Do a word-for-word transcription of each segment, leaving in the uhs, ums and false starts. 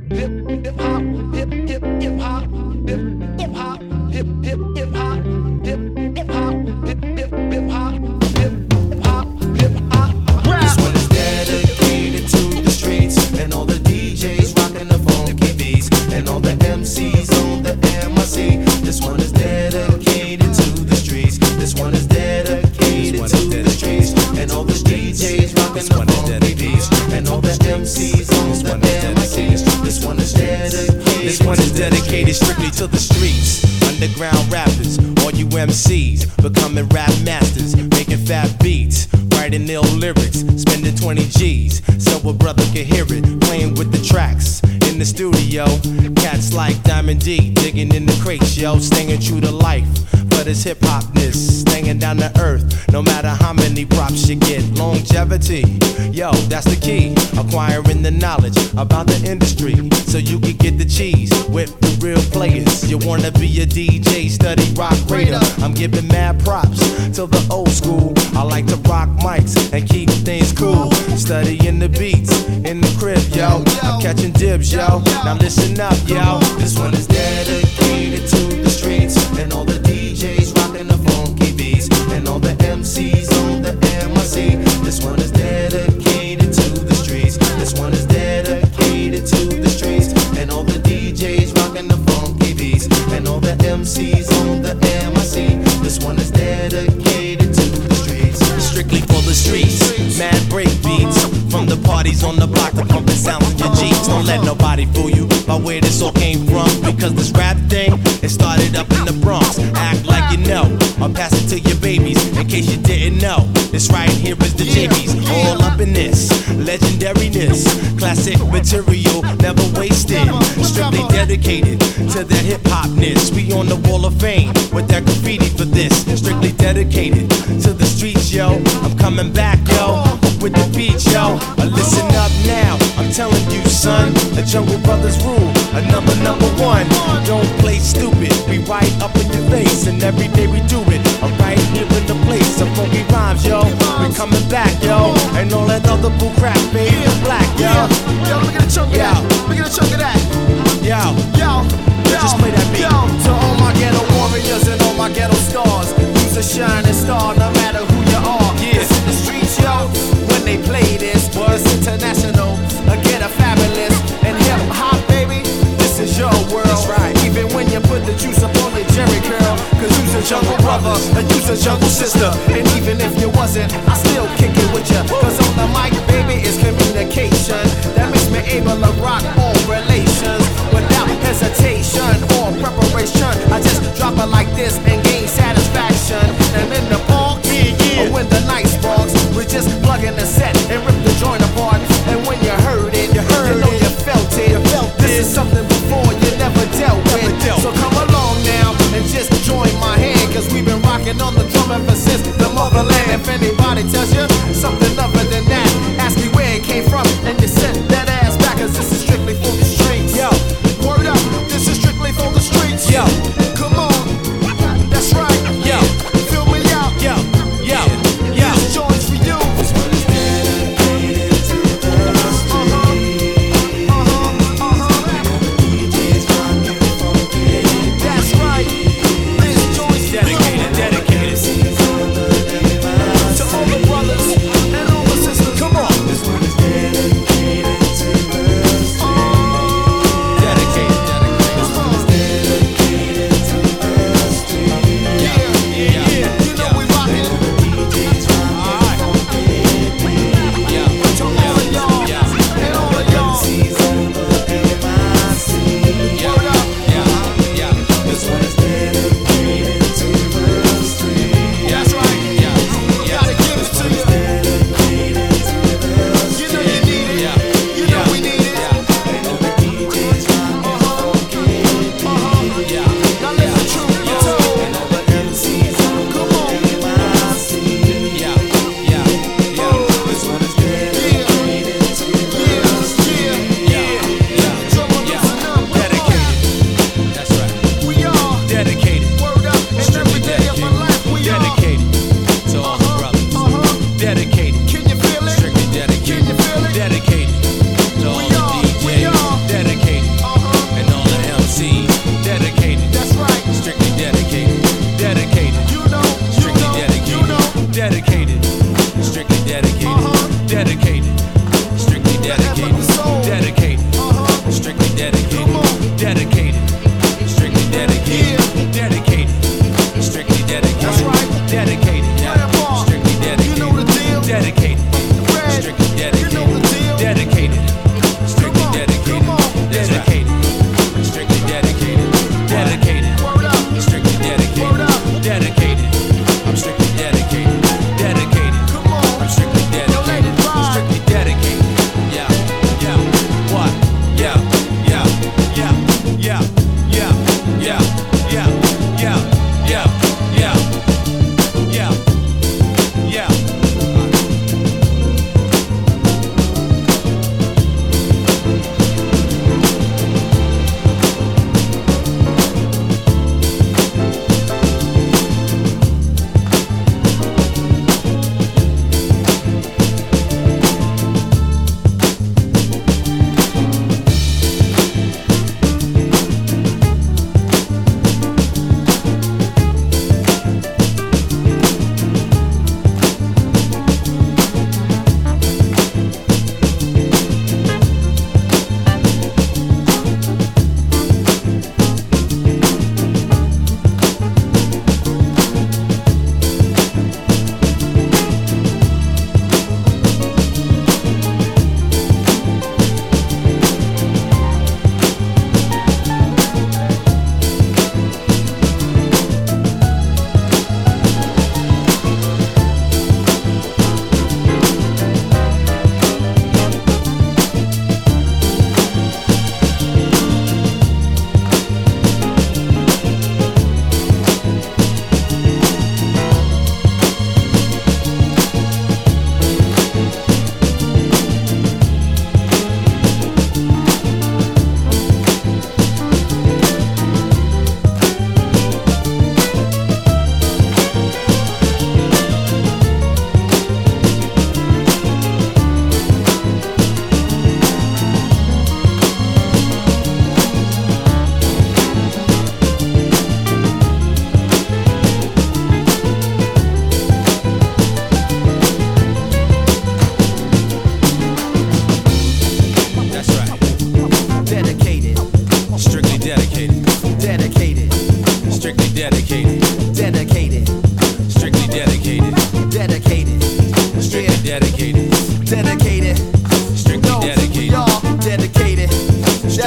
M Cs, becoming rap masters, making fat beats, writing ill lyrics, spending twenty G's, so a brother can hear it, playing with the tracks in the studio. Cats like Diamond D, digging in the crates, yo, staying true to life, but it's hip-hopness, staying down to earth, no matter how many props you get. Longevity, yo, that's the key, acquiring the knowledge about the industry, so you can get the cheese with the real players. You wanna be a D J, study rock radar. I'm giving mad props to the old school. I like to rock mics and keep things cool. Studying the beats in the crib, yo. I'm catching dibs, yo. Now listen up, yo. This one is dedicated to the streets and all the D Js rocking the funky beats and all the M Cs on the M I C. This one is dedicated to the streets. This one is dedicated to the streets and all the D Js rocking the funky beats and all the M Cs on the M I C. This one is dedicated to the streets. Strictly for the streets. Mad break beats from the parties on the block to pumping sounds in your Jeeps. Don't let nobody fool you by where this all came from, because this rap thing, it started up in the Bronx. Act like you know, I'll pass it to your babies in case you didn't know. This right here is the J Bs, all up in this legendariness, classic material, never wasted, strictly dedicated to the hip-hopness. We on the wall of fame with that graffiti for this, strictly dedicated to the streets, yo. I'm coming back, yo, with the beat, yo. Uh, listen up now, I'm telling you, son, the Jungle Brothers rule, another number one. Don't play stupid, we right up in your face, and every day we do it. I'm right here in the place, some funky rhymes, yo. We coming back, yo, and all that other bull crap, baby, yeah, black, yo. Yo, look at the chunk of yo. that. Look at the chunk of that. Yo, yo, yo, just play that beat. Yo, to all my ghetto warriors and all my ghetto stars, who's a shining star, no matter who you are. Yeah. It's in the streets, yo. When they play this, it's international. I get a fabulous and hip hop, baby. This is your world. That's right. Even when you put the juice up on the Jerry curl, cause you's a jungle brother and you's a jungle sister. And even if you wasn't, I still kick it with ya. Cause on the mic, baby, is communication that makes me able to rock all relations without hesitation or preparation. I just drop it like this and gain satisfaction. And in the park, yeah, yeah. Or when the night sparks, we just plug in the set and rip the joint apart. And when you heard it, you heard you know it, you felt it. You felt this is something before you never dealt with. Never dealt. So come along now and just join my hand, cause we've been rocking on the drum ever since the motherland. If anybody tells you something other than that, ask me where it came from and you send that ass back, cause this is strictly for the streets. Yo, word up, this is strictly for the streets. Yo, come on, that's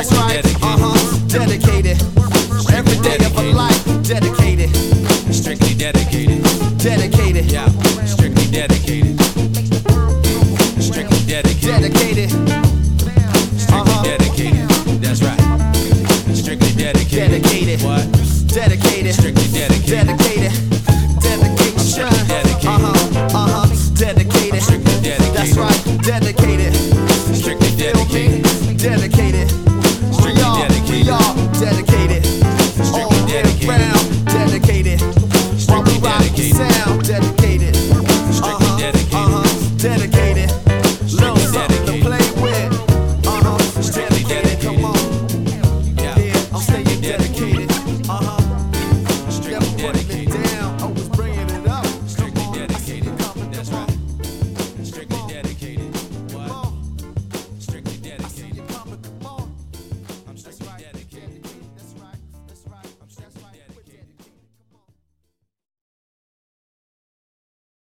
That's right. Uh huh. Dedicated. Every day of a life. Dedicated. Strictly dedicated. Dedicated. Yeah. Strictly dedicated. Strictly dedicated. Dedicated. Strictly dedicated. That's right. Strictly dedicated. Dedicated. What? Dedicated. Strictly dedicated. Dedicated. Dedication. Strictly dedicated. Uh huh. Uh huh. Dedicated. Strictly dedicated. That's right. Dedicated.